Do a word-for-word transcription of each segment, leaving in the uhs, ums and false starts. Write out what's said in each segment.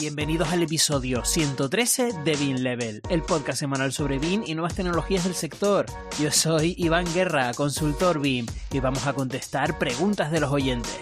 Bienvenidos al episodio ciento trece de Bean Level, el podcast semanal sobre Bean y nuevas tecnologías del sector. Yo soy Iván Guerra, consultor Bean, y vamos a contestar preguntas de los oyentes.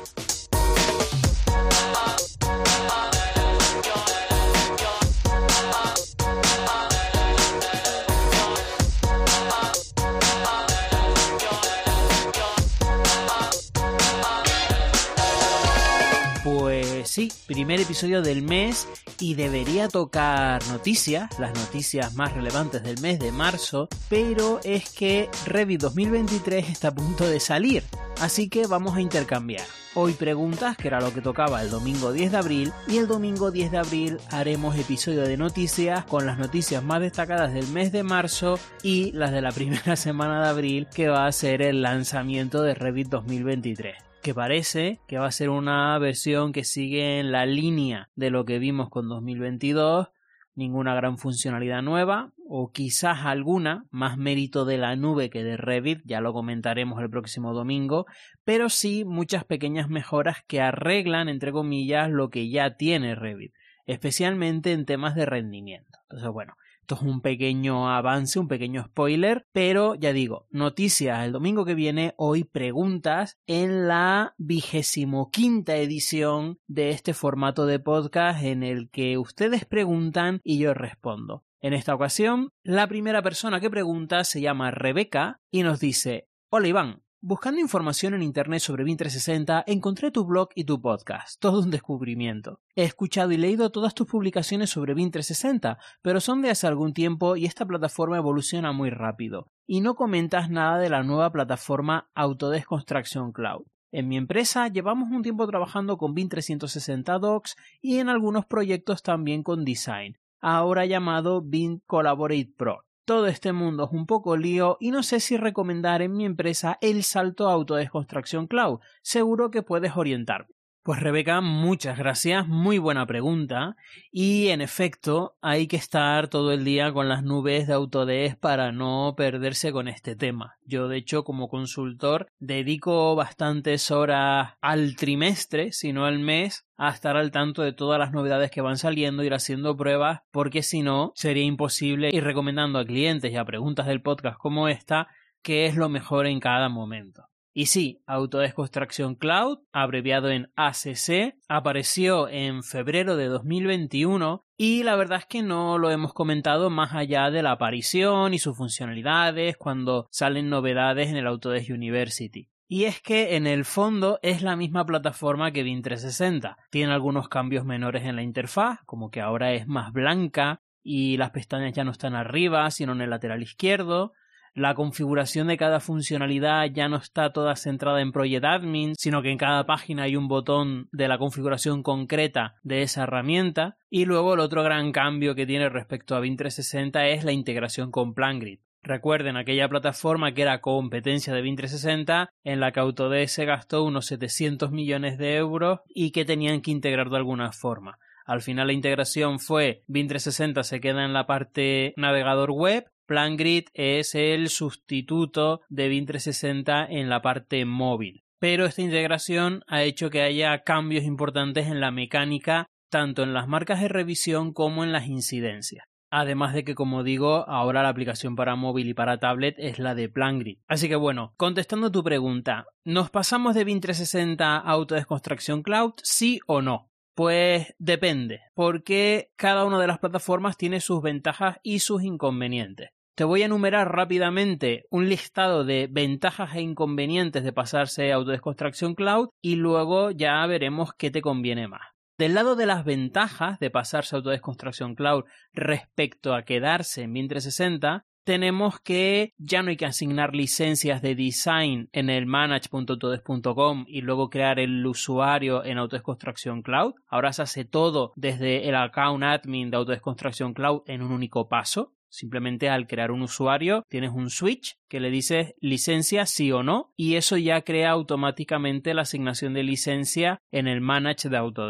Pues sí, primer episodio del mes y debería tocar noticias, las noticias más relevantes del mes de marzo, pero es que Revit dos mil veintitrés está a punto de salir, así que vamos a intercambiar. Hoy preguntas, que era lo que tocaba el domingo diez de abril, y el domingo diez de abril haremos episodio de noticias con las noticias más destacadas del mes de marzo y las de la primera semana de abril, que va a ser el lanzamiento de Revit dos mil veintitrés. Que parece que va a ser una versión que sigue en la línea de lo que vimos con dos mil veintidós, ninguna gran funcionalidad nueva, o quizás alguna, más mérito de la nube que de Revit, ya lo comentaremos el próximo domingo, pero sí muchas pequeñas mejoras que arreglan, entre comillas, lo que ya tiene Revit, especialmente en temas de rendimiento. Entonces, bueno, esto es un pequeño avance, un pequeño spoiler, pero ya digo, noticias el domingo que viene, hoy preguntas en la vigésimo quinta edición de este formato de podcast en el que ustedes preguntan y yo respondo. En esta ocasión, la primera persona que pregunta se llama Rebeca y nos dice: Hola Iván, buscando información en internet sobre Bean trescientos sesenta, encontré tu blog y tu podcast, todo un descubrimiento. He escuchado y leído todas tus publicaciones sobre Bean trescientos sesenta, pero son de hace algún tiempo y esta plataforma evoluciona muy rápido. Y no comentas nada de la nueva plataforma Autodesk Construction Cloud. En mi empresa llevamos un tiempo trabajando con Bean trescientos sesenta Docs y en algunos proyectos también con Design, ahora llamado Bean Collaborate Pro. Todo este mundo es un poco lío y no sé si recomendar en mi empresa el salto a Autodesk Construction Cloud. Seguro que puedes orientarme. Pues Rebeca, muchas gracias, muy buena pregunta, y en efecto hay que estar todo el día con las nubes de Autodesk para no perderse con este tema. Yo de hecho como consultor dedico bastantes horas al trimestre, si no al mes, a estar al tanto de todas las novedades que van saliendo, ir haciendo pruebas, porque si no sería imposible ir recomendando a clientes y a preguntas del podcast como esta qué es lo mejor en cada momento. Y sí, Autodesk Construction Cloud, abreviado en A C C, apareció en febrero de dos mil veintiuno y la verdad es que no lo hemos comentado más allá de la aparición y sus funcionalidades cuando salen novedades en el Autodesk University. Y es que en el fondo es la misma plataforma que Bean trescientos sesenta. Tiene algunos cambios menores en la interfaz, como que ahora es más blanca y las pestañas ya no están arriba, sino en el lateral izquierdo. La configuración de cada funcionalidad ya no está toda centrada en Project Admin, sino que en cada página hay un botón de la configuración concreta de esa herramienta. Y luego el otro gran cambio que tiene respecto a Bean trescientos sesenta es la integración con PlanGrid. Recuerden aquella plataforma que era competencia de Bean trescientos sesenta, en la que Autodesk se gastó unos setecientos millones de euros y que tenían que integrar de alguna forma. Al final la integración fue Bean trescientos sesenta se queda en la parte navegador web, PlanGrid es el sustituto de Bean trescientos sesenta en la parte móvil. Pero esta integración ha hecho que haya cambios importantes en la mecánica, tanto en las marcas de revisión como en las incidencias. Además de que, como digo, ahora la aplicación para móvil y para tablet es la de PlanGrid. Así que bueno, contestando tu pregunta, ¿nos pasamos de Bean trescientos sesenta a Autodesk Construction Cloud, sí o no? Pues depende, porque cada una de las plataformas tiene sus ventajas y sus inconvenientes. Te voy a enumerar rápidamente un listado de ventajas e inconvenientes de pasarse a Autodesk Construction Cloud y luego ya veremos qué te conviene más. Del lado de las ventajas de pasarse a Autodesk Construction Cloud respecto a quedarse en Bean trescientos sesenta, tenemos que ya no hay que asignar licencias de design en el manage punto autodesk punto com y luego crear el usuario en Autodesk Construction Cloud. Ahora se hace todo desde el account admin de Autodesk Construction Cloud en un único paso. Simplemente al crear un usuario tienes un switch que le dices licencia sí o no y eso ya crea automáticamente la asignación de licencia en el manage de Autodesk.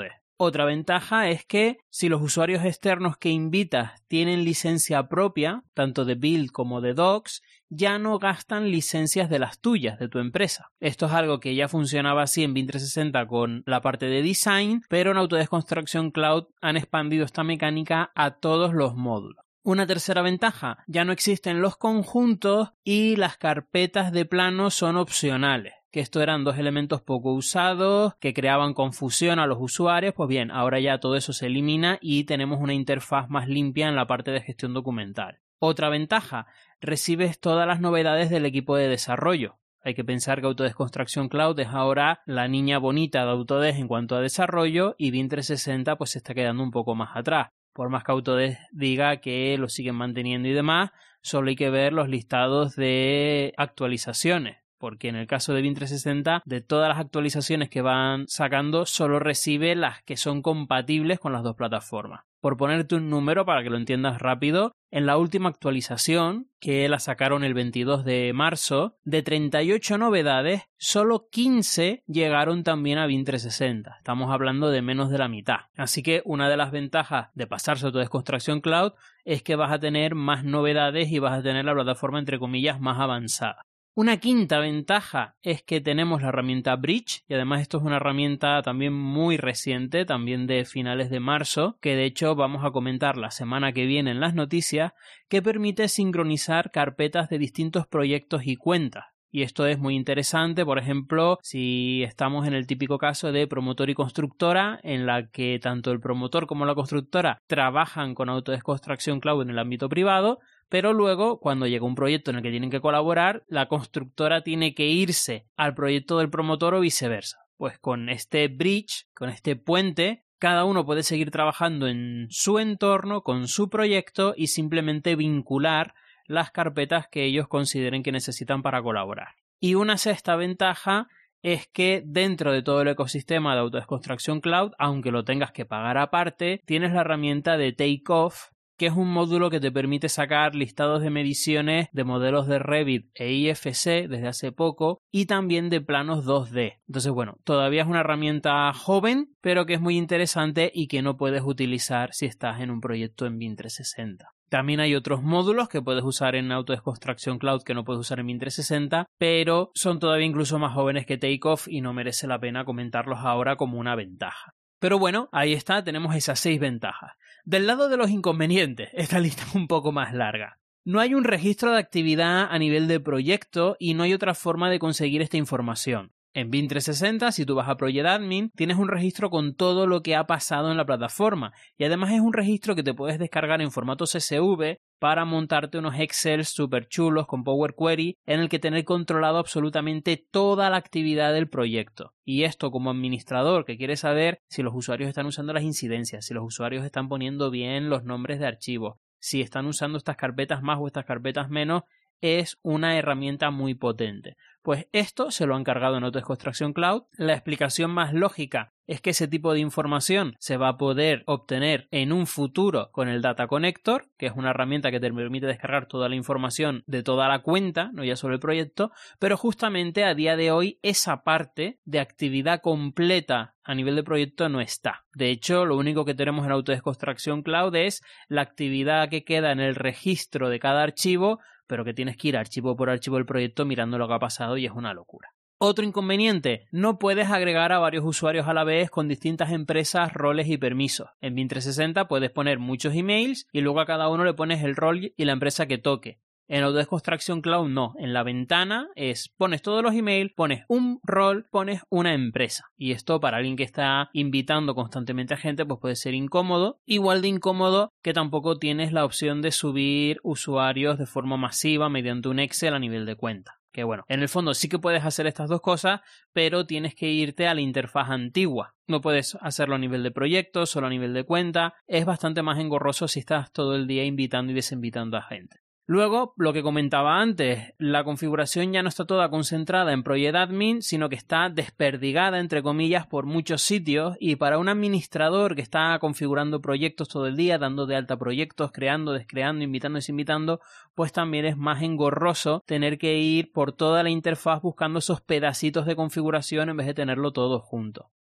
Otra ventaja es que si los usuarios externos que invitas tienen licencia propia, tanto de build como de docs, ya no gastan licencias de las tuyas, de tu empresa. Esto es algo que ya funcionaba así en Bing trescientos sesenta con la parte de design, pero en Autodesk Construction Cloud han expandido esta mecánica a todos los módulos. Una tercera ventaja, ya no existen los conjuntos y las carpetas de plano son opcionales. Que esto eran dos elementos poco usados, que creaban confusión a los usuarios, pues bien, ahora ya todo eso se elimina y tenemos una interfaz más limpia en la parte de gestión documental. Otra ventaja, recibes todas las novedades del equipo de desarrollo. Hay que pensar que Autodesk Construction Cloud es ahora la niña bonita de Autodesk en cuanto a desarrollo y Bing trescientos sesenta pues se está quedando un poco más atrás. Por más que Autodesk diga que lo siguen manteniendo y demás, solo hay que ver los listados de actualizaciones. Porque en el caso de Bing trescientos sesenta, de todas las actualizaciones que van sacando, solo recibe las que son compatibles con las dos plataformas. Por ponerte un número para que lo entiendas rápido, en la última actualización, que la sacaron el veintidós de marzo, de treinta y ocho novedades, solo quince llegaron también a Bing trescientos sesenta. Estamos hablando de menos de la mitad. Así que una de las ventajas de pasarse a Autodesk Construction Cloud es que vas a tener más novedades y vas a tener la plataforma, entre comillas, más avanzada. Una quinta ventaja es que tenemos la herramienta Bridge y además esto es una herramienta también muy reciente, también de finales de marzo, que de hecho vamos a comentar la semana que viene en las noticias, que permite sincronizar carpetas de distintos proyectos y cuentas. Y esto es muy interesante, por ejemplo, si estamos en el típico caso de promotor y constructora, en la que tanto el promotor como la constructora trabajan con Autodesk Construction Cloud en el ámbito privado, pero luego, cuando llega un proyecto en el que tienen que colaborar, la constructora tiene que irse al proyecto del promotor o viceversa. Pues con este bridge, con este puente, cada uno puede seguir trabajando en su entorno, con su proyecto y simplemente vincular las carpetas que ellos consideren que necesitan para colaborar. Y una sexta ventaja es que dentro de todo el ecosistema de Autodesk Construction Cloud, aunque lo tengas que pagar aparte, tienes la herramienta de Takeoff, que es un módulo que te permite sacar listados de mediciones de modelos de Revit e I F C desde hace poco y también de planos dos D. Entonces, bueno, todavía es una herramienta joven, pero que es muy interesante y que no puedes utilizar si estás en un proyecto en Bing trescientos sesenta. También hay otros módulos que puedes usar en Autodesk Construction Cloud que no puedes usar en Bing trescientos sesenta, pero son todavía incluso más jóvenes que Takeoff y no merece la pena comentarlos ahora como una ventaja. Pero bueno, ahí está, tenemos esas seis ventajas. Del lado de los inconvenientes, esta lista es un poco más larga. No hay un registro de actividad a nivel de proyecto y no hay otra forma de conseguir esta información. En Bing trescientos sesenta, si tú vas a Project Admin, tienes un registro con todo lo que ha pasado en la plataforma y además es un registro que te puedes descargar en formato C S V para montarte unos Excel súper chulos con Power Query en el que tener controlado absolutamente toda la actividad del proyecto. Y esto como administrador que quiere saber si los usuarios están usando las incidencias, si los usuarios están poniendo bien los nombres de archivos, si están usando estas carpetas más o estas carpetas menos, es una herramienta muy potente. Pues esto se lo han cargado en Autodesk Construction Cloud. La explicación más lógica es que ese tipo de información se va a poder obtener en un futuro con el Data Connector, que es una herramienta que te permite descargar toda la información de toda la cuenta, no ya solo el proyecto, pero justamente a día de hoy esa parte de actividad completa a nivel de proyecto no está. De hecho, lo único que tenemos en Autodesk Construction Cloud es la actividad que queda en el registro de cada archivo, pero que tienes que ir archivo por archivo del proyecto mirando lo que ha pasado y es una locura. Otro inconveniente, no puedes agregar a varios usuarios a la vez con distintas empresas, roles y permisos. En Bing trescientos sesenta puedes poner muchos emails y luego a cada uno le pones el rol y la empresa que toque. En Autodesk Construction Cloud no, en la ventana es pones todos los emails, pones un rol, pones una empresa. Y esto para alguien que está invitando constantemente a gente pues puede ser incómodo. Igual de incómodo que tampoco tienes la opción de subir usuarios de forma masiva mediante un Excel a nivel de cuenta. Que bueno, en el fondo sí que puedes hacer estas dos cosas, pero tienes que irte a la interfaz antigua. No puedes hacerlo a nivel de proyecto, solo a nivel de cuenta. Es bastante más engorroso si estás todo el día invitando y desinvitando a gente. Luego, lo que comentaba antes, la configuración ya no está toda concentrada en Project Admin, sino que está desperdigada, entre comillas, por muchos sitios y para un administrador que está configurando proyectos todo el día, dando de alta proyectos, creando, descreando, invitando y desinvitando, pues también es más engorroso tener que ir por toda la interfaz buscando esos pedacitos de configuración en vez de tenerlo todo junto.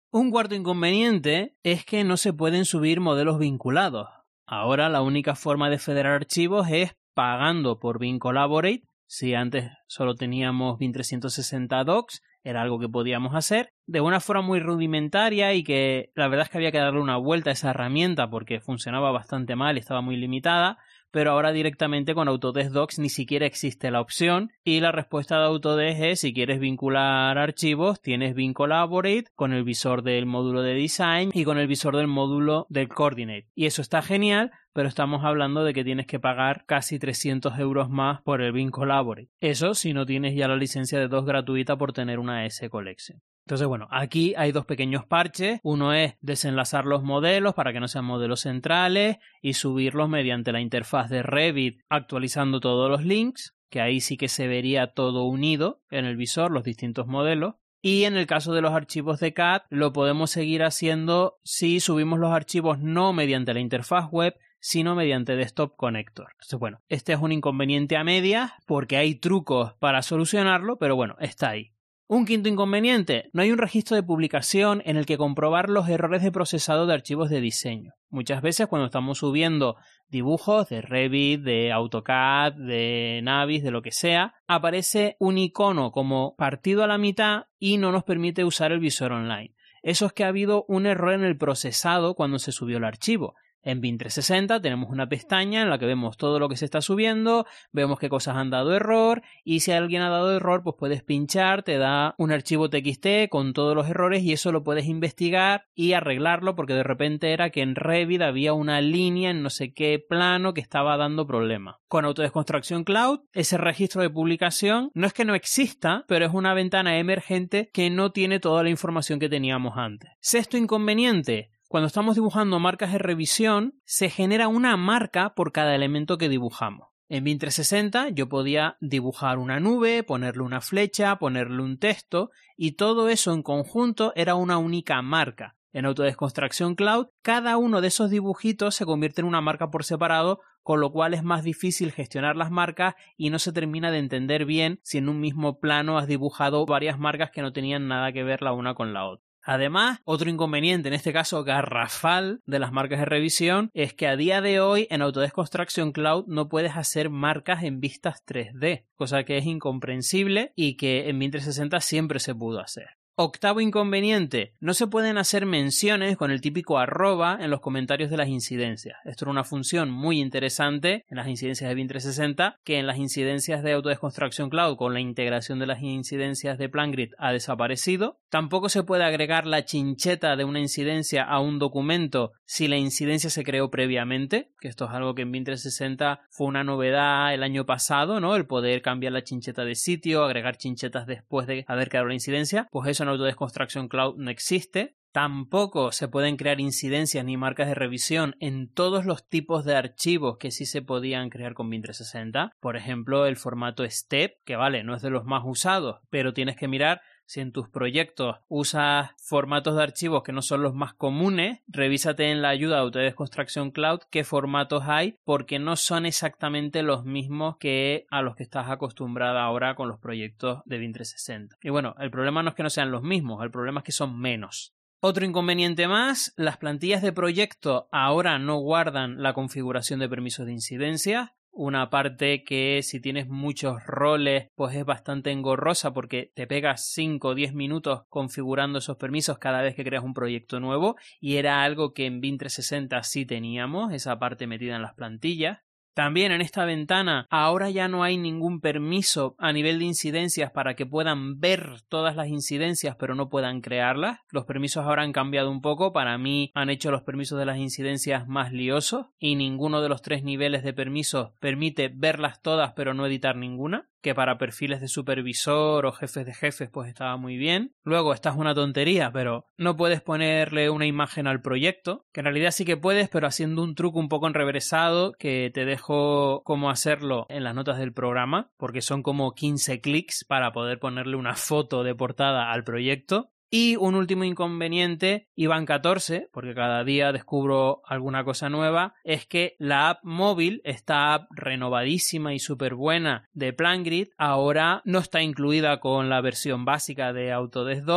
Un cuarto inconveniente es que no se pueden subir modelos vinculados. Ahora la única forma de federar archivos es pagando por Bin Collaborate. Si antes solo teníamos Bin trescientos sesenta Docs, era algo que podíamos hacer de una forma muy rudimentaria y que la verdad es que había que darle una vuelta a esa herramienta porque funcionaba bastante mal y estaba muy limitada. Pero ahora directamente con Autodesk Docs ni siquiera existe la opción y la respuesta de Autodesk es si quieres vincular archivos tienes Bin Collaborate con el visor del módulo de Design y con el visor del módulo del Coordinate. Y eso está genial, pero estamos hablando de que tienes que pagar casi trescientos euros más por el Bin Collaborate. Eso si no tienes ya la licencia de Docs gratuita por tener una S Collection. Entonces, bueno, aquí hay dos pequeños parches. Uno es desenlazar los modelos para que no sean modelos centrales y subirlos mediante la interfaz de Revit actualizando todos los links, que ahí sí que se vería todo unido en el visor, los distintos modelos. Y en el caso de los archivos de C A D lo podemos seguir haciendo si subimos los archivos no mediante la interfaz web, sino mediante Desktop Connector. Entonces, bueno, este es un inconveniente a medias porque hay trucos para solucionarlo, pero bueno, está ahí. Un quinto inconveniente, no hay un registro de publicación en el que comprobar los errores de procesado de archivos de diseño. Muchas veces cuando estamos subiendo dibujos de Revit, de AutoCAD, de Navis, de lo que sea, aparece un icono como partido a la mitad y no nos permite usar el visor online. Eso es que ha habido un error en el procesado cuando se subió el archivo. En Bin trescientos sesenta tenemos una pestaña en la que vemos todo lo que se está subiendo, vemos qué cosas han dado error y si alguien ha dado error pues puedes pinchar, te da un archivo T X T con todos los errores y eso lo puedes investigar y arreglarlo porque de repente era que en Revit había una línea en no sé qué plano que estaba dando problemas. Con Autodesk Construction Cloud ese registro de publicación no es que no exista, pero es una ventana emergente que no tiene toda la información que teníamos antes. Sexto inconveniente. Cuando estamos dibujando marcas de revisión, se genera una marca por cada elemento que dibujamos. En Bin trescientos sesenta yo podía dibujar una nube, ponerle una flecha, ponerle un texto y todo eso en conjunto era una única marca. En Autodesk Construction Cloud, cada uno de esos dibujitos se convierte en una marca por separado, con lo cual es más difícil gestionar las marcas y no se termina de entender bien si en un mismo plano has dibujado varias marcas que no tenían nada que ver la una con la otra. Además, otro inconveniente, en este caso garrafal, de las marcas de revisión es que a día de hoy en Autodesk Construction Cloud no puedes hacer marcas en vistas tres D, cosa que es incomprensible y que en Bin trescientos sesenta siempre se pudo hacer. Octavo inconveniente, no se pueden hacer menciones con el típico arroba en los comentarios de las incidencias. Esto era una función muy interesante en las incidencias de Bin trescientos sesenta, que en las incidencias de Autodesk Construction Cloud con la integración de las incidencias de PlanGrid ha desaparecido. Tampoco se puede agregar la chincheta de una incidencia a un documento si la incidencia se creó previamente, que esto es algo que en Bin trescientos sesenta fue una novedad el año pasado, ¿no? El poder cambiar la chincheta de sitio, agregar chinchetas después de haber creado la incidencia, pues eso en Autodesk Construction Cloud no existe. Tampoco se pueden crear incidencias ni marcas de revisión en todos los tipos de archivos que sí se podían crear con Bin trescientos sesenta. Por ejemplo, el formato STEP, que vale, no es de los más usados, pero tienes que mirar si en tus proyectos usas formatos de archivos que no son los más comunes, revísate en la ayuda de Autodesk Construction Cloud qué formatos hay, porque no son exactamente los mismos que a los que estás acostumbrada ahora con los proyectos de Bin trescientos sesenta. Y bueno, el problema no es que no sean los mismos, el problema es que son menos. Otro inconveniente más, las plantillas de proyecto ahora no guardan la configuración de permisos de incidencia. Una parte que si tienes muchos roles pues es bastante engorrosa porque te pegas cinco o diez minutos configurando esos permisos cada vez que creas un proyecto nuevo y era algo que en Bin trescientos sesenta sí teníamos, esa parte metida en las plantillas. También en esta ventana ahora ya no hay ningún permiso a nivel de incidencias para que puedan ver todas las incidencias pero no puedan crearlas. Los permisos ahora han cambiado un poco, para mí han hecho los permisos de las incidencias más liosos y ninguno de los tres niveles de permisos permite verlas todas pero no editar ninguna, que para perfiles de supervisor o jefes de jefes pues estaba muy bien. Luego, esta es una tontería, pero no puedes ponerle una imagen al proyecto, que en realidad sí que puedes, pero haciendo un truco un poco enreversado que te dejo cómo hacerlo en las notas del programa, porque son como quince clics para poder ponerle una foto de portada al proyecto. Y un último inconveniente, I V A N catorce, porque cada día descubro alguna cosa nueva, es que la app móvil, esta app renovadísima y súper buena de PlanGrid, ahora no está incluida con la versión básica de Autodesk Docs,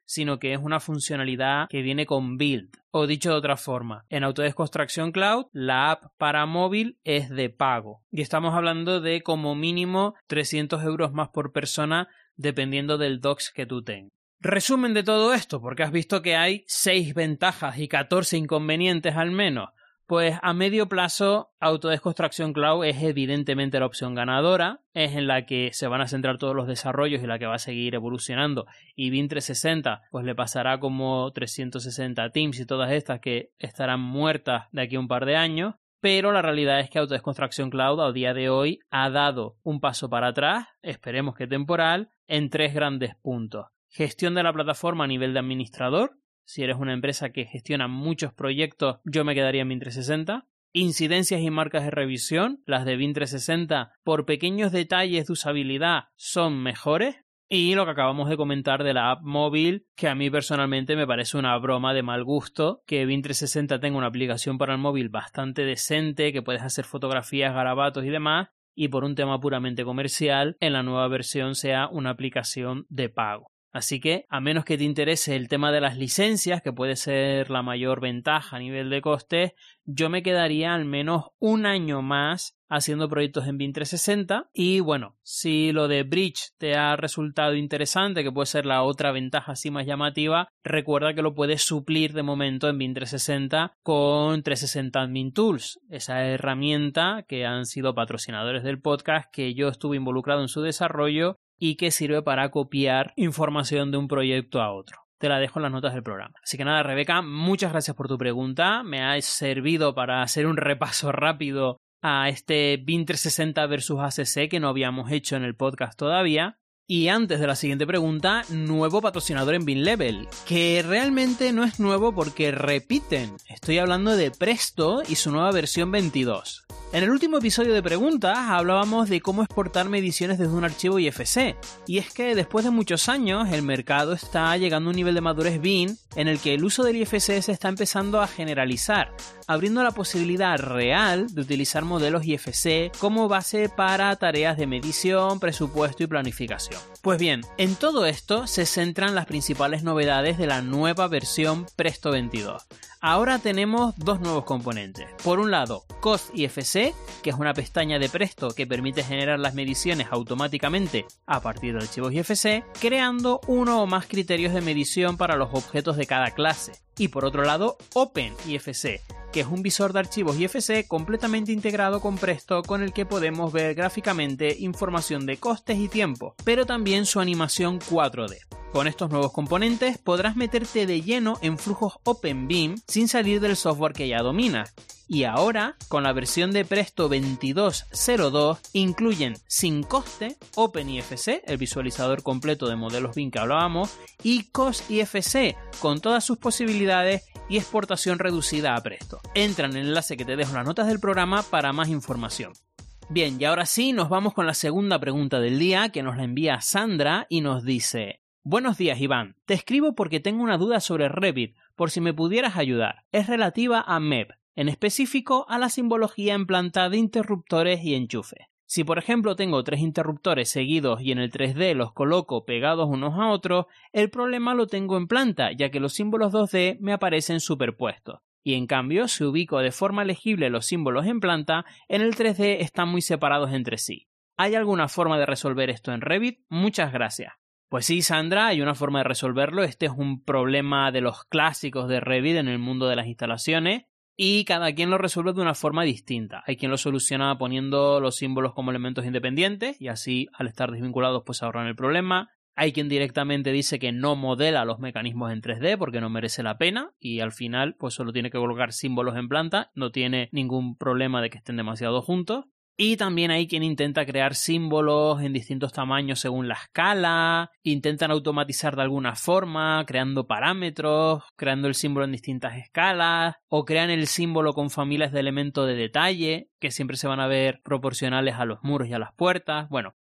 sino que es una funcionalidad que viene con Build. O dicho de otra forma, en Autodesk Construction Cloud, la app para móvil es de pago. Y estamos hablando de como mínimo trescientos euros más por persona, dependiendo del docs que tú tengas. Resumen de todo esto, porque has visto que hay seis ventajas y catorce inconvenientes al menos. Pues a medio plazo, Autodesk Construction Cloud es evidentemente la opción ganadora, es en la que se van a centrar todos los desarrollos y la que va a seguir evolucionando. Y BIM trescientos sesenta pues le pasará como trescientos sesenta Teams y todas estas que estarán muertas de aquí a un par de años. Pero la realidad es que Autodesk Construction Cloud a día de hoy ha dado un paso para atrás, esperemos que temporal, en tres grandes puntos. Gestión de la plataforma a nivel de administrador. Si eres una empresa que gestiona muchos proyectos, yo me quedaría en BIM trescientos sesenta. Incidencias y marcas de revisión. Las de BIM trescientos sesenta, por pequeños detalles de usabilidad, son mejores. Y lo que acabamos de comentar de la app móvil, que a mí personalmente me parece una broma de mal gusto, que BIM trescientos sesenta tenga una aplicación para el móvil bastante decente, que puedes hacer fotografías, garabatos y demás, y por un tema puramente comercial, en la nueva versión sea una aplicación de pago. Así que, a menos que te interese el tema de las licencias, que puede ser la mayor ventaja a nivel de costes, yo me quedaría al menos un año más haciendo proyectos en BIM trescientos sesenta. Y bueno, si lo de Bridge te ha resultado interesante, que puede ser la otra ventaja así más llamativa, recuerda que lo puedes suplir de momento en BIM trescientos sesenta con trescientos sesenta Admin Tools, esa herramienta que han sido patrocinadores del podcast, que yo estuve involucrado en su desarrollo y que sirve para copiar información de un proyecto a otro. Te la dejo en las notas del programa. Así que nada, Rebeca, muchas gracias por tu pregunta. Me ha servido para hacer un repaso rápido a este BIM trescientos sesenta versus A C C que no habíamos hecho en el podcast todavía. Y antes de la siguiente pregunta, nuevo patrocinador en BIMlevel, que realmente no es nuevo porque repiten. Estoy hablando de Presto y su nueva versión veintidós. En el último episodio de preguntas hablábamos de cómo exportar mediciones desde un archivo I F C, y es que después de muchos años el mercado está llegando a un nivel de madurez BIM en el que el uso del I F C se está empezando a generalizar, abriendo la posibilidad real de utilizar modelos I F C como base para tareas de medición, presupuesto y planificación. Pues bien, en todo esto se centran las principales novedades de la nueva versión Presto veintidós. Ahora tenemos dos nuevos componentes. Por un lado, Cost I F C, que es una pestaña de Presto que permite generar las mediciones automáticamente a partir de archivos I F C, creando uno o más criterios de medición para los objetos de cada clase. Y por otro lado, Open I F C, que es un visor de archivos I F C completamente integrado con Presto, con el que podemos ver gráficamente información de costes y tiempo, pero también su animación cuatro D. Con estos nuevos componentes podrás meterte de lleno en flujos OpenBIM sin salir del software que ya dominas. Y ahora, con la versión de Presto veintidós punto cero dos, incluyen sin coste OpenIFC, el visualizador completo de modelos BIM que hablábamos, y CostIFC, con todas sus posibilidades y exportación reducida a Presto. Entra en el enlace que te dejo en las notas del programa para más información. Bien, y ahora sí, nos vamos con la segunda pregunta del día, que nos la envía Sandra y nos dice: Buenos días, Iván. Te escribo porque tengo una duda sobre Revit, por si me pudieras ayudar. Es relativa a M E P, en específico a la simbología en planta de interruptores y enchufes. Si por ejemplo tengo tres interruptores seguidos y en el tres D los coloco pegados unos a otros, el problema lo tengo en planta, ya que los símbolos dos D me aparecen superpuestos. Y en cambio, si ubico de forma legible los símbolos en planta, en el tres D están muy separados entre sí. ¿Hay alguna forma de resolver esto en Revit? Muchas gracias. Pues sí, Sandra, hay una forma de resolverlo. Este es un problema de los clásicos de Revit en el mundo de las instalaciones y cada quien lo resuelve de una forma distinta. Hay quien lo soluciona poniendo los símbolos como elementos independientes y así, al estar desvinculados, pues ahorran el problema. Hay quien directamente dice que no modela los mecanismos en tres D porque no merece la pena y al final pues solo tiene que colocar símbolos en planta, no tiene ningún problema de que estén demasiado juntos. Y también hay quien intenta crear símbolos en distintos tamaños según la escala, intentan automatizar de alguna forma, creando parámetros, creando el símbolo en distintas escalas, o crean el símbolo con familias de elementos de detalle, que siempre se van a ver proporcionales a los muros y a las puertas. Bueno,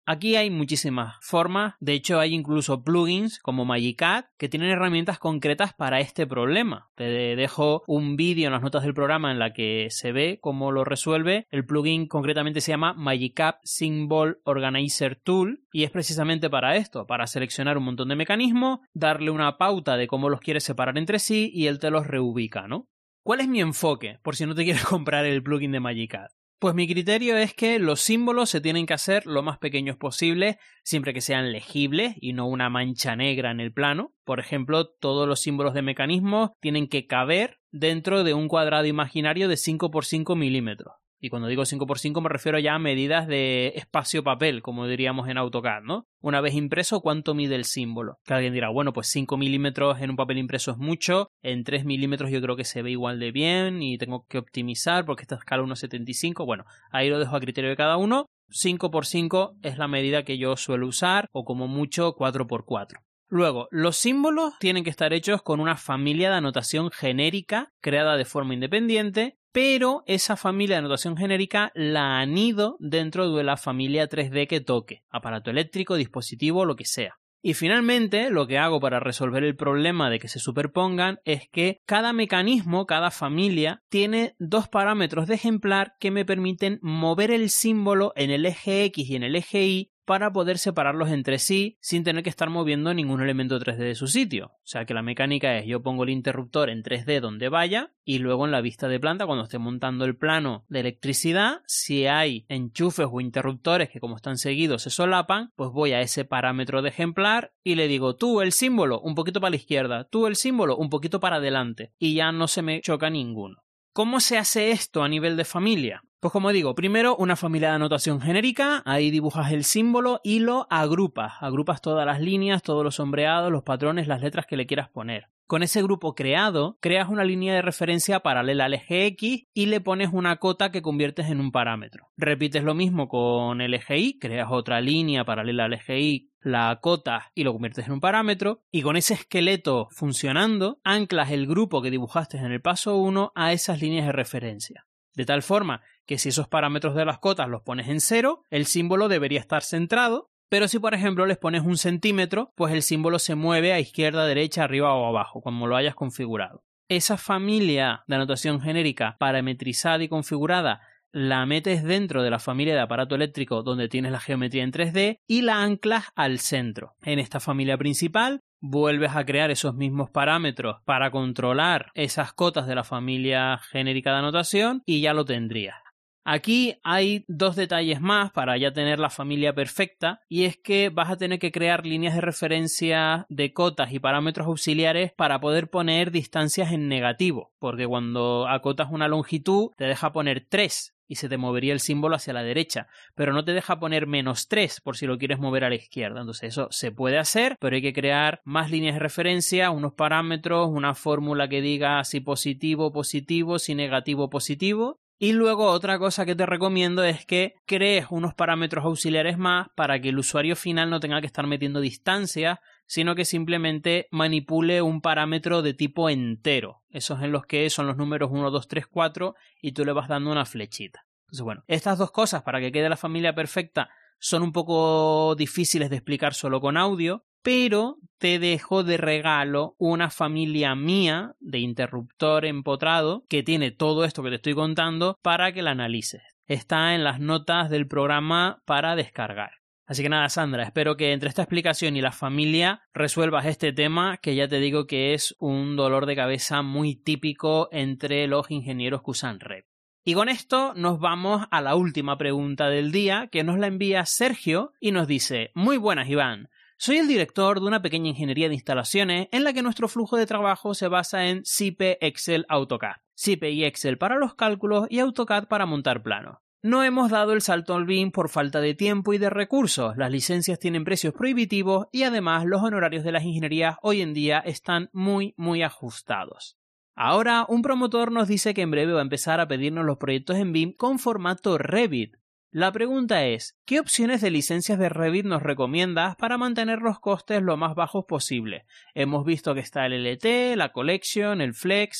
Aquí hay muchísimas formas, de hecho hay incluso plugins como Magicat que tienen herramientas concretas para este problema. Te dejo un vídeo en las notas del programa en la que se ve cómo lo resuelve. El plugin concretamente se llama Magicat Symbol Organizer Tool y es precisamente para esto, para seleccionar un montón de mecanismos, darle una pauta de cómo los quieres separar entre sí y él te los reubica, ¿no? ¿Cuál es mi enfoque? Por si no te quieres comprar el plugin de Magicat. Pues mi criterio es que los símbolos se tienen que hacer lo más pequeños posible, siempre que sean legibles y no una mancha negra en el plano. Por ejemplo, todos los símbolos de mecanismos tienen que caber dentro de un cuadrado imaginario de cinco por cinco milímetros. Y cuando digo cinco por cinco me refiero ya a medidas de espacio-papel, como diríamos en AutoCAD, ¿no? Una vez impreso, ¿cuánto mide el símbolo? Que alguien dirá, bueno, pues cinco milímetros en un papel impreso es mucho, en tres milímetros yo creo que se ve igual de bien y tengo que optimizar porque esta escala uno setenta y cinco. Bueno, ahí lo dejo a criterio de cada uno. cinco por cinco es la medida que yo suelo usar, o como mucho cuatro por cuatro. Luego, los símbolos tienen que estar hechos con una familia de anotación genérica creada de forma independiente, pero esa familia de anotación genérica la anido dentro de la familia tres D que toque, aparato eléctrico, dispositivo, lo que sea. Y finalmente, lo que hago para resolver el problema de que se superpongan es que cada mecanismo, cada familia, tiene dos parámetros de ejemplar que me permiten mover el símbolo en el eje X y en el eje Y para poder separarlos entre sí sin tener que estar moviendo ningún elemento tres D de su sitio. O sea que la mecánica es, yo pongo el interruptor en tres D donde vaya y luego en la vista de planta, cuando esté montando el plano de electricidad, si hay enchufes o interruptores que como están seguidos se solapan, pues voy a ese parámetro de ejemplar y le digo, tú el símbolo un poquito para la izquierda, tú el símbolo un poquito para adelante y ya no se me choca ninguno. ¿Cómo se hace esto a nivel de familia? Pues como digo, primero una familia de anotación genérica, ahí dibujas el símbolo y lo agrupas. Agrupas todas las líneas, todos los sombreados, los patrones, las letras que le quieras poner. Con ese grupo creado, creas una línea de referencia paralela al eje X y le pones una cota que conviertes en un parámetro. Repites lo mismo con el eje Y, creas otra línea paralela al eje Y, la acotas y lo conviertes en un parámetro, y con ese esqueleto funcionando, anclas el grupo que dibujaste en el paso uno a esas líneas de referencia. De tal forma que si esos parámetros de las cotas los pones en cero, el símbolo debería estar centrado, pero si por ejemplo les pones un centímetro, pues el símbolo se mueve a izquierda, derecha, arriba o abajo, como lo hayas configurado. Esa familia de anotación genérica parametrizada y configurada la metes dentro de la familia de aparato eléctrico donde tienes la geometría en tres D y la anclas al centro. En esta familia principal vuelves a crear esos mismos parámetros para controlar esas cotas de la familia genérica de anotación y ya lo tendrías. Aquí hay dos detalles más para ya tener la familia perfecta, y es que vas a tener que crear líneas de referencia de cotas y parámetros auxiliares para poder poner distancias en negativo, porque cuando acotas una longitud te deja poner tres y se te movería el símbolo hacia la derecha, pero no te deja poner menos tres por si lo quieres mover a la izquierda. Entonces eso se puede hacer, pero hay que crear más líneas de referencia, unos parámetros, una fórmula que diga si positivo, positivo, si negativo, positivo. Y luego otra cosa que te recomiendo es que crees unos parámetros auxiliares más para que el usuario final no tenga que estar metiendo distancias, sino que simplemente manipule un parámetro de tipo entero. Esos en los que son los números uno, dos, tres, cuatro y tú le vas dando una flechita. Entonces, bueno, estas dos cosas para que quede la familia perfecta son un poco difíciles de explicar solo con audio, pero te dejo de regalo una familia mía de interruptor empotrado que tiene todo esto que te estoy contando para que la analices. Está en las notas del programa para descargar. Así que nada, Sandra, espero que entre esta explicación y la familia resuelvas este tema, que ya te digo que es un dolor de cabeza muy típico entre los ingenieros que usan Revit. Y con esto nos vamos a la última pregunta del día, que nos la envía Sergio y nos dice: muy buenas, Iván. Soy el director de una pequeña ingeniería de instalaciones en la que nuestro flujo de trabajo se basa en S I P, Excel, AutoCAD. S I P y Excel para los cálculos y AutoCAD para montar planos. No hemos dado el salto al B I M por falta de tiempo y de recursos. Las licencias tienen precios prohibitivos y además los honorarios de las ingenierías hoy en día están muy, muy ajustados. Ahora, un promotor nos dice que en breve va a empezar a pedirnos los proyectos en B I M con formato Revit. La pregunta es, ¿qué opciones de licencias de Revit nos recomiendas para mantener los costes lo más bajos posible? Hemos visto que está el L T, la Collection, el Flex.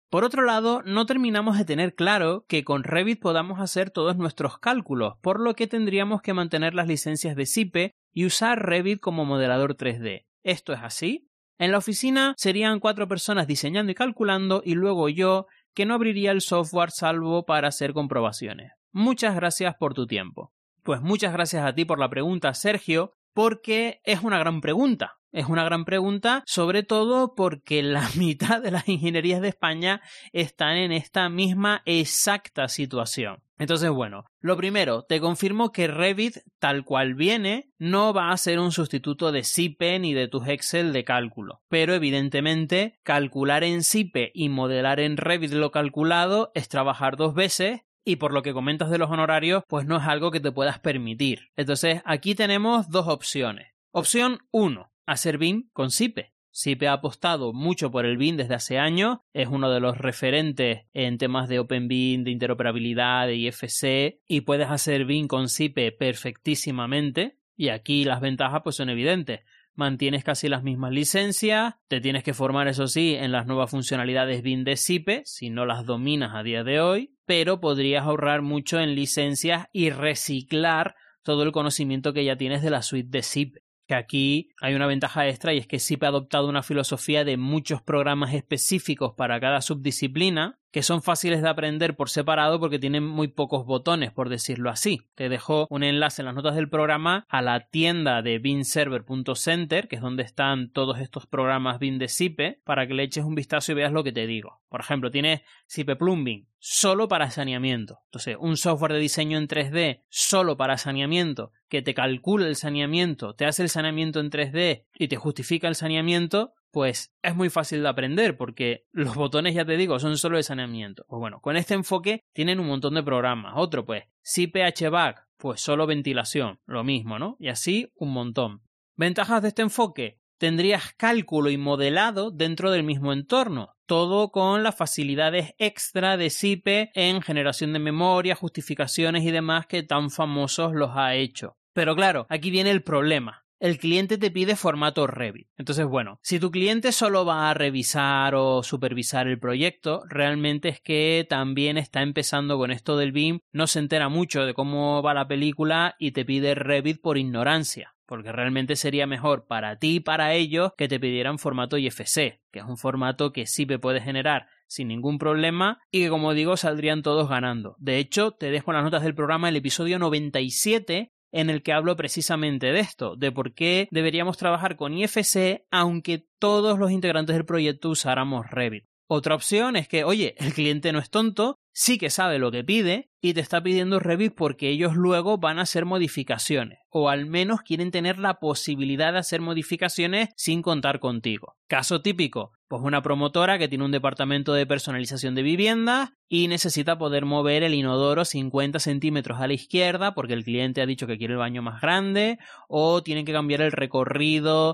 Por otro lado, no terminamos de tener claro que con Revit podamos hacer todos nuestros cálculos, por lo que tendríamos que mantener las licencias de S I P E y usar Revit como modelador tres D. ¿Esto es así? En la oficina serían cuatro personas diseñando y calculando y luego yo, que no abriría el software salvo para hacer comprobaciones. Muchas gracias por tu tiempo. Pues muchas gracias a ti por la pregunta, Sergio, porque es una gran pregunta. Es una gran pregunta, sobre todo porque la mitad de las ingenierías de España están en esta misma exacta situación. Entonces, bueno, lo primero, te confirmo que Revit, tal cual viene, no va a ser un sustituto de S I P E ni de tus Excel de cálculo. Pero, evidentemente, calcular en S I P E y modelar en Revit lo calculado es trabajar dos veces. Y por lo que comentas de los honorarios, pues no es algo que te puedas permitir. Entonces, aquí tenemos dos opciones. Opción uno, hacer B I M con S I P E. S I P E ha apostado mucho por el B I M desde hace años, es uno de los referentes en temas de Open B I M, de interoperabilidad, de I F C, y puedes hacer B I M con S I P E perfectísimamente, y aquí las ventajas pues son evidentes. Mantienes casi las mismas licencias, te tienes que formar, eso sí, en las nuevas funcionalidades B I M de S I P E, si no las dominas a día de hoy, pero podrías ahorrar mucho en licencias y reciclar todo el conocimiento que ya tienes de la suite de S I P E. Que aquí hay una ventaja extra y es que S I P E ha adoptado una filosofía de muchos programas específicos para cada subdisciplina que son fáciles de aprender por separado porque tienen muy pocos botones, por decirlo así. Te dejo un enlace en las notas del programa a la tienda de beamserver punto center, que es donde están todos estos programas B I M de S I P E, para que le eches un vistazo y veas lo que te digo. Por ejemplo, tienes S I P E Plumbing solo para saneamiento. Entonces, un software de diseño en tres D solo para saneamiento, que te calcula el saneamiento, te hace el saneamiento en tres D y te justifica el saneamiento, pues es muy fácil de aprender porque los botones, ya te digo, son solo de saneamiento. Pues bueno, con este enfoque tienen un montón de programas. Otro, pues, S I P E H V A C, pues solo ventilación, lo mismo, ¿no? Y así un montón. ¿Ventajas de este enfoque? Tendrías cálculo y modelado dentro del mismo entorno, todo con las facilidades extra de S I P E en generación de memoria, justificaciones y demás que tan famosos los ha hecho. Pero claro, aquí viene el problema. El cliente te pide formato Revit. Entonces, bueno, si tu cliente solo va a revisar o supervisar el proyecto, realmente es que también está empezando con esto del B I M, no se entera mucho de cómo va la película y te pide Revit por ignorancia. Porque realmente sería mejor para ti y para ellos que te pidieran formato I F C, que es un formato que S I P E puede generar sin ningún problema y que, como digo, saldrían todos ganando. De hecho, te dejo en las notas del programa el episodio noventa y siete en el que hablo precisamente de esto, de por qué deberíamos trabajar con I F C aunque todos los integrantes del proyecto usáramos Revit. Otra opción es que, oye, el cliente no es tonto, sí que sabe lo que pide y te está pidiendo Revit porque ellos luego van a hacer modificaciones o al menos quieren tener la posibilidad de hacer modificaciones sin contar contigo. Caso típico, pues una promotora que tiene un departamento de personalización de viviendas y necesita poder mover el inodoro cincuenta centímetros a la izquierda porque el cliente ha dicho que quiere el baño más grande, o tienen que cambiar el recorrido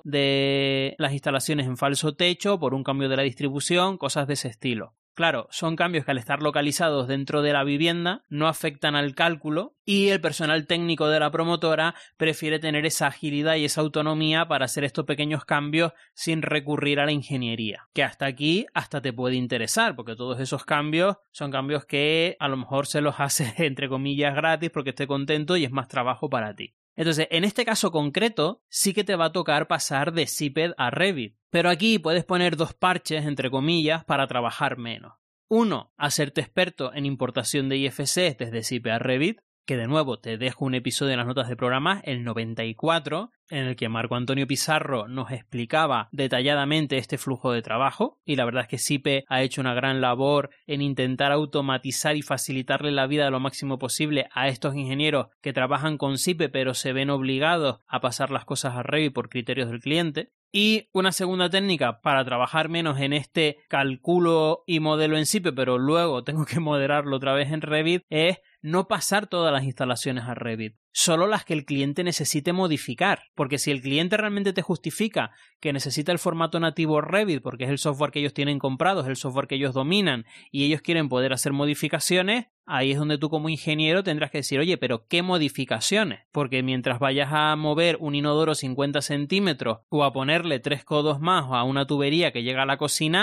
de las instalaciones en falso techo por un cambio de la distribución, cosas de ese estilo. Claro, son cambios que al estar localizados dentro de la vivienda no afectan al cálculo y el personal técnico de la promotora prefiere tener esa agilidad y esa autonomía para hacer estos pequeños cambios sin recurrir a la ingeniería. Que hasta aquí hasta te puede interesar porque todos esos cambios son cambios que a lo mejor se los hace entre comillas gratis porque esté contento y es más trabajo para ti. Entonces, en este caso concreto, sí que te va a tocar pasar de S I P E a Revit. Pero aquí puedes poner dos parches, entre comillas, para trabajar menos. Uno, hacerte experto en importación de I F C desde S I P E a Revit, que de nuevo te dejo un episodio en las notas de programa, el noventa y cuatro, en el que Marco Antonio Pizarro nos explicaba detalladamente este flujo de trabajo, y la verdad es que S I P E ha hecho una gran labor en intentar automatizar y facilitarle la vida lo máximo posible a estos ingenieros que trabajan con S I P E pero se ven obligados a pasar las cosas a Revit por criterios del cliente. Y una segunda técnica para trabajar menos en este cálculo y modelo en S I P E, pero luego tengo que moderarlo otra vez en Revit, es no pasar todas las instalaciones a Revit, solo las que el cliente necesite modificar, porque si el cliente realmente te justifica que necesita el formato nativo Revit, porque es el software que ellos tienen comprado, es el software que ellos dominan y ellos quieren poder hacer modificaciones, ahí es donde tú como ingeniero tendrás que decir, oye, pero ¿qué modificaciones? Porque mientras vayas a mover un inodoro cincuenta centímetros o a ponerle tres codos más a una tubería que llega a la cocina,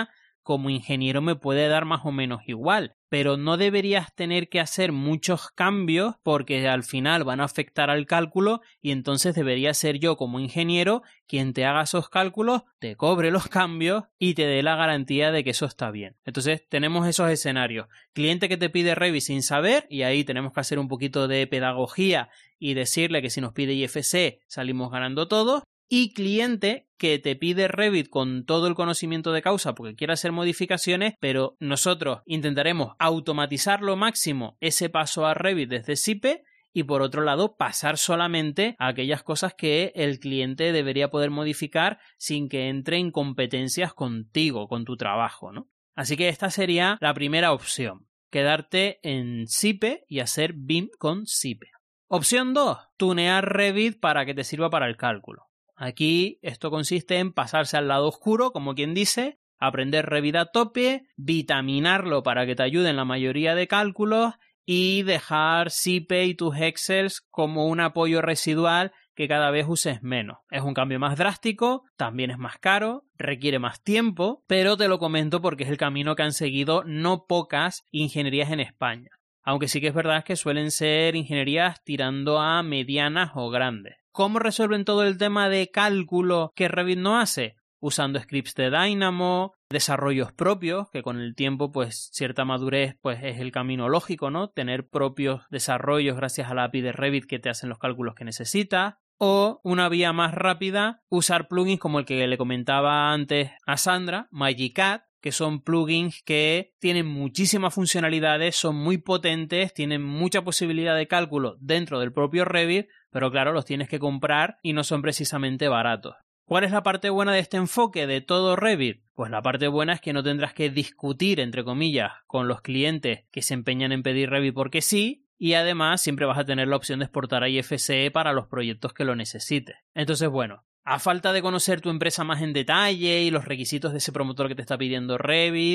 como ingeniero me puede dar más o menos igual, pero no deberías tener que hacer muchos cambios porque al final van a afectar al cálculo y entonces debería ser yo como ingeniero quien te haga esos cálculos, te cobre los cambios y te dé la garantía de que eso está bien. Entonces tenemos esos escenarios. Cliente que te pide Revit sin saber y ahí tenemos que hacer un poquito de pedagogía y decirle que si nos pide I F C salimos ganando todos. Y cliente que te pide Revit con todo el conocimiento de causa porque quiere hacer modificaciones, pero nosotros intentaremos automatizar lo máximo ese paso a Revit desde S I P E y por otro lado pasar solamente a aquellas cosas que el cliente debería poder modificar sin que entre en competencias contigo, con tu trabajo, ¿no? Así que esta sería la primera opción, quedarte en S I P E y hacer B I M con S I P E. Opción dos, tunear Revit para que te sirva para el cálculo. Aquí esto consiste en pasarse al lado oscuro, como quien dice, aprender Revit a tope, vitaminarlo para que te ayude en la mayoría de cálculos y dejar S I P E y tus Excels como un apoyo residual que cada vez uses menos. Es un cambio más drástico, también es más caro, requiere más tiempo, pero te lo comento porque es el camino que han seguido no pocas ingenierías en España. Aunque sí que es verdad que suelen ser ingenierías tirando a medianas o grandes. ¿Cómo resuelven todo el tema de cálculo que Revit no hace? Usando scripts de Dynamo, desarrollos propios, que con el tiempo, pues, cierta madurez, pues, es el camino lógico, ¿no? Tener propios desarrollos gracias a la A P I de Revit que te hacen los cálculos que necesitas. O, una vía más rápida, usar plugins como el que le comentaba antes a Sandra, Magicat, que son plugins que tienen muchísimas funcionalidades, son muy potentes, tienen mucha posibilidad de cálculo dentro del propio Revit, pero claro, los tienes que comprar y no son precisamente baratos. ¿Cuál es la parte buena de este enfoque de todo Revit? Pues la parte buena es que no tendrás que discutir, entre comillas, con los clientes que se empeñan en pedir Revit porque sí, y además siempre vas a tener la opción de exportar a I F C para los proyectos que lo necesites. Entonces, bueno, a falta de conocer tu empresa más en detalle y los requisitos de ese promotor que te está pidiendo Revit,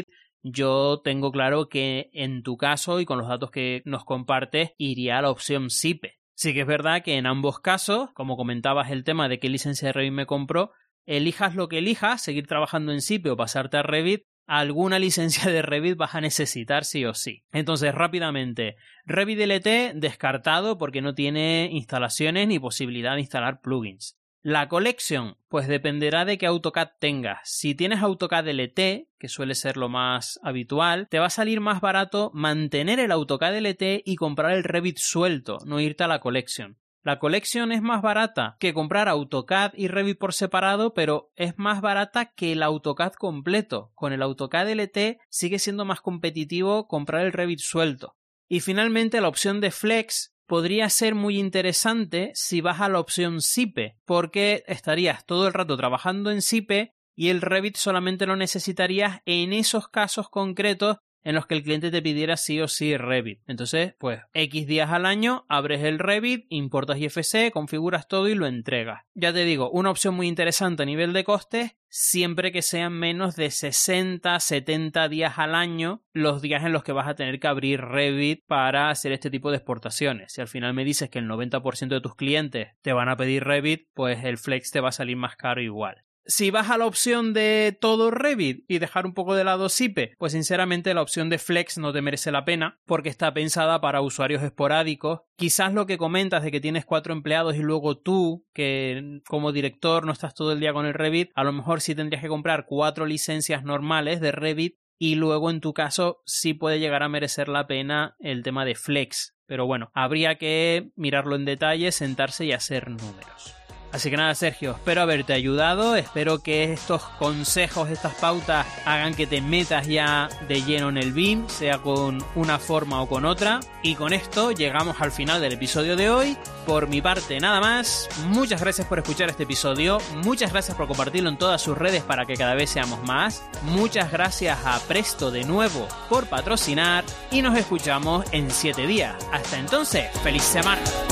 yo tengo claro que en tu caso y con los datos que nos compartes iría a la opción S I P E. Sí que es verdad que en ambos casos, como comentabas el tema de qué licencia de Revit me compró, elijas lo que elijas, seguir trabajando en S I P E o pasarte a Revit, alguna licencia de Revit vas a necesitar sí o sí. Entonces, rápidamente, Revit L T descartado porque no tiene instalaciones ni posibilidad de instalar plugins. La Collection, pues dependerá de qué AutoCAD tengas. Si tienes AutoCAD L T, que suele ser lo más habitual, te va a salir más barato mantener el AutoCAD L T y comprar el Revit suelto, no irte a la Collection. La Collection es más barata que comprar AutoCAD y Revit por separado, pero es más barata que el AutoCAD completo. Con el AutoCAD L T sigue siendo más competitivo comprar el Revit suelto. Y finalmente la opción de Flex podría ser muy interesante si vas a la opción S I P E, porque estarías todo el rato trabajando en S I P E y el Revit solamente lo necesitarías en esos casos concretos en los que el cliente te pidiera sí o sí Revit. Entonces, pues, X días al año, abres el Revit, importas I F C, configuras todo y lo entregas. Ya te digo, una opción muy interesante a nivel de costes, siempre que sean menos de sesenta, setenta días al año los días en los que vas a tener que abrir Revit para hacer este tipo de exportaciones. Si al final me dices que el noventa por ciento de tus clientes te van a pedir Revit, pues el Flex te va a salir más caro igual. Si vas a la opción de todo Revit y dejar un poco de lado S I P E, pues sinceramente la opción de Flex no te merece la pena porque está pensada para usuarios esporádicos. Quizás lo que comentas de que tienes cuatro empleados y luego tú, que como director no estás todo el día con el Revit, a lo mejor sí tendrías que comprar cuatro licencias normales de Revit y luego en tu caso sí puede llegar a merecer la pena el tema de Flex. Pero bueno, habría que mirarlo en detalle, sentarse y hacer números. Así que nada, Sergio, espero haberte ayudado, espero que estos consejos, estas pautas hagan que te metas ya de lleno en el B I M, sea con una forma o con otra. Y con esto llegamos al final del episodio de hoy. Por mi parte nada más, muchas gracias por escuchar este episodio, muchas gracias por compartirlo en todas sus redes para que cada vez seamos más, muchas gracias a Presto de nuevo por patrocinar y nos escuchamos en siete días. Hasta entonces, ¡feliz semana!